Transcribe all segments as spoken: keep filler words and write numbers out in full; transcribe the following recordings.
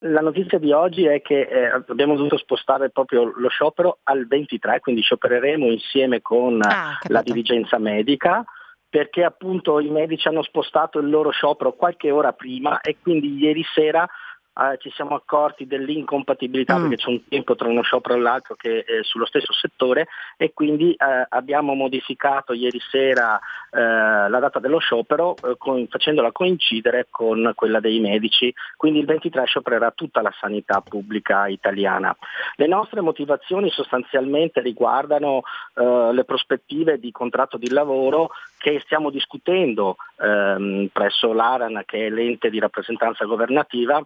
La notizia di oggi è che eh, abbiamo dovuto spostare proprio lo sciopero al ventitré, quindi sciopereremo insieme con Ah, ho la capito. dirigenza medica, perché appunto i medici hanno spostato il loro sciopero qualche ora prima e quindi ieri sera eh, ci siamo accorti dell'incompatibilità, Mm. perché c'è un tempo tra uno sciopero e l'altro che è sullo stesso settore, e quindi eh, abbiamo modificato ieri sera eh, la data dello sciopero eh, con- facendola coincidere con quella dei medici, quindi il ventitré sciopererà tutta la sanità pubblica italiana. Le nostre motivazioni sostanzialmente riguardano eh, le prospettive di contratto di lavoro che stiamo discutendo ehm, presso l'ARAN, che è l'ente di rappresentanza governativa.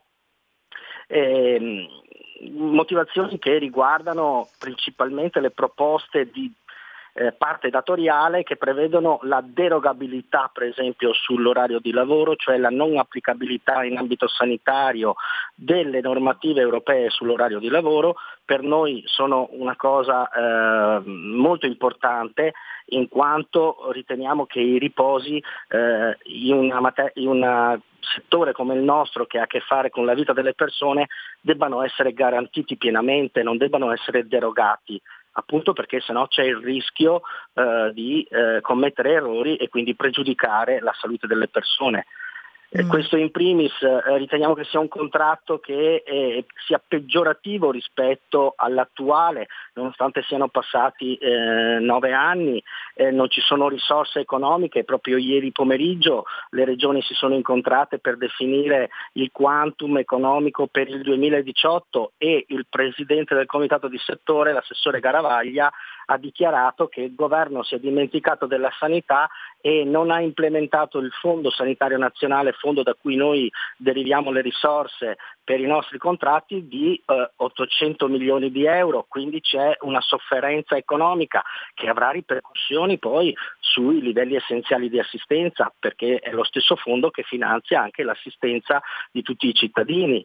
Ehm, motivazioni che riguardano principalmente le proposte di eh, parte datoriale che prevedono la derogabilità, per esempio, sull'orario di lavoro, cioè la non applicabilità in ambito sanitario delle normative europee sull'orario di lavoro. Per noi sono una cosa eh, molto importante, in quanto riteniamo che i riposi eh, in una mate- in un settore come il nostro, che ha a che fare con la vita delle persone, debbano essere garantiti pienamente, non debbano essere derogati, appunto perché sennò c'è il rischio eh, di eh, commettere errori e quindi pregiudicare la salute delle persone. Eh, Mm. questo in primis eh, riteniamo che sia un contratto che eh, sia peggiorativo rispetto all'attuale, nonostante siano passati eh, nove anni, eh, non ci sono risorse economiche. Proprio ieri pomeriggio le regioni si sono incontrate per definire il quantum economico per il duemiladiciotto e il presidente del comitato di settore, l'assessore Garavaglia, ha dichiarato che il governo si è dimenticato della sanità e non ha implementato il Fondo Sanitario Nazionale, fondo da cui noi deriviamo le risorse per i nostri contratti, di eh, ottocento milioni di euro, quindi c'è una sofferenza economica che avrà ripercussioni poi sui livelli essenziali di assistenza, perché è lo stesso fondo che finanzia anche l'assistenza di tutti i cittadini.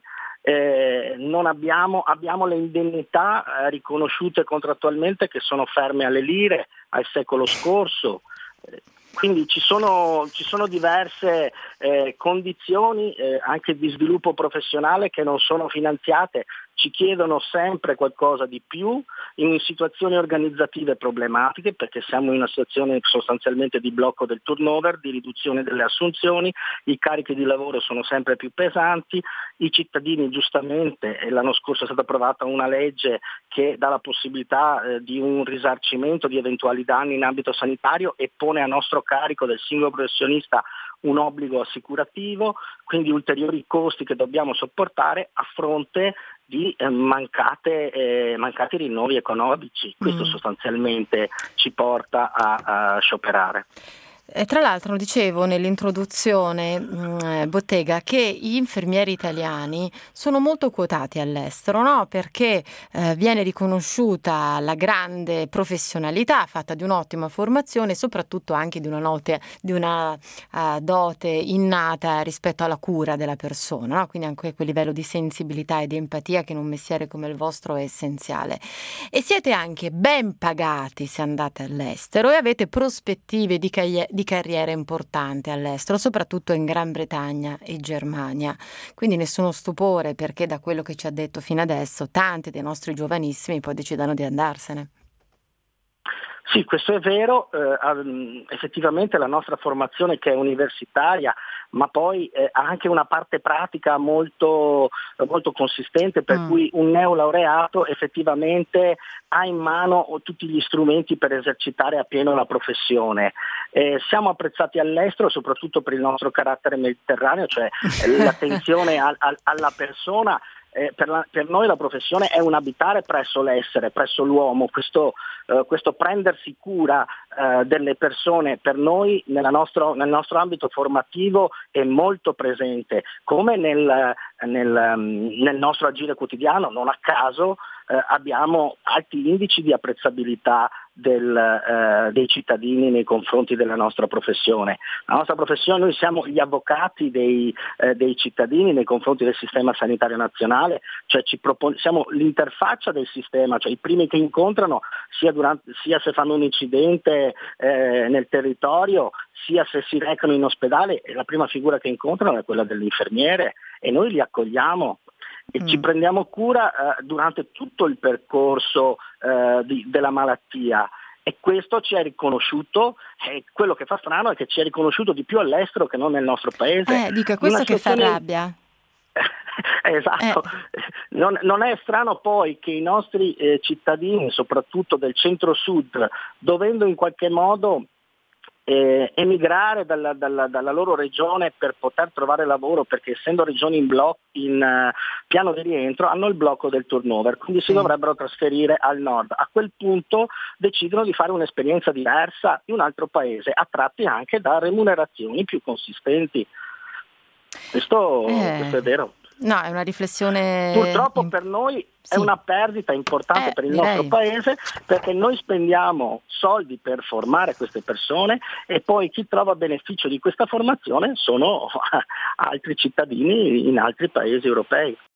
Eh, non abbiamo, abbiamo le indennità eh, riconosciute contrattualmente che sono ferme alle lire, al secolo scorso. Eh, quindi ci sono, ci sono diverse eh, condizioni eh, anche di sviluppo professionale che non sono finanziate. Ci chiedono sempre qualcosa di più in situazioni organizzative problematiche, perché siamo in una situazione sostanzialmente di blocco del turnover, di riduzione delle assunzioni, i carichi di lavoro sono sempre più pesanti, i cittadini giustamente, e l'anno scorso è stata approvata una legge che dà la possibilità eh, di un risarcimento di eventuali danni in ambito sanitario e pone a nostro carico del singolo professionista un obbligo assicurativo, quindi ulteriori costi che dobbiamo sopportare a fronte di eh, mancate, eh, mancati rinnovi economici. Questo Mm. sostanzialmente ci porta a, a scioperare. E tra l'altro dicevo nell'introduzione, mh, eh, Bottega, che gli infermieri italiani sono molto quotati all'estero, no? Perché eh, viene riconosciuta la grande professionalità fatta di un'ottima formazione e soprattutto anche di una, note, di una uh, dote innata rispetto alla cura della persona, no? Quindi anche quel livello di sensibilità e di empatia che in un mestiere come il vostro è essenziale. E siete anche ben pagati se andate all'estero e avete prospettive di, caie- di carriera importanti all'estero, soprattutto in Gran Bretagna e Germania. Quindi nessuno stupore perché da quello che ci ha detto fino adesso tanti dei nostri giovanissimi poi decidano di andarsene. Sì, questo è vero, eh, effettivamente la nostra formazione, che è universitaria, ma poi eh, ha anche una parte pratica molto, molto consistente, per Mm. cui un neolaureato effettivamente ha in mano tutti gli strumenti per esercitare appieno la professione. Eh, siamo apprezzati all'estero soprattutto per il nostro carattere mediterraneo, cioè l'attenzione al, al, alla persona. Eh, per, la, per noi la professione è un abitare presso l'essere, presso l'uomo. Questo, eh, questo prendersi cura eh, delle persone per noi nella nostro, nel nostro ambito formativo è molto presente, come nel, nel, nel nostro agire quotidiano. Non a caso eh, abbiamo alti indici di apprezzabilità del, eh, dei cittadini nei confronti della nostra professione. La nostra professione, noi siamo gli avvocati dei, eh, dei cittadini nei confronti del sistema sanitario nazionale, cioè ci propon- siamo l'interfaccia del sistema, cioè i primi che incontrano sia, durante, sia se fanno un incidente eh, nel territorio, sia se si recano in ospedale, e la prima figura che incontrano è quella dell'infermiere e noi li accogliamo. e Mm. ci prendiamo cura eh, durante tutto il percorso eh, di, della malattia. E questo ci è riconosciuto, e quello che fa strano è che ci è riconosciuto di più all'estero che non nel nostro paese. Eh, dico, è In una questo che fa situazione rabbia. Eh, esatto, non, non è strano poi che i nostri eh, cittadini, soprattutto del centro-sud, dovendo in qualche modo eh, emigrare dalla, dalla, dalla loro regione per poter trovare lavoro, perché essendo regioni in, blocco, in uh, piano di rientro, hanno il blocco del turnover, quindi si sì. dovrebbero trasferire al nord. A quel punto decidono di fare un'esperienza diversa in un altro paese, attratti anche da remunerazioni più consistenti. Questo, Eh, questo è vero. no, è una riflessione... Purtroppo im- per noi è sì, una perdita importante eh, per il nostro direi. paese, perché noi spendiamo soldi per formare queste persone e poi chi trova beneficio di questa formazione sono altri cittadini in altri paesi europei.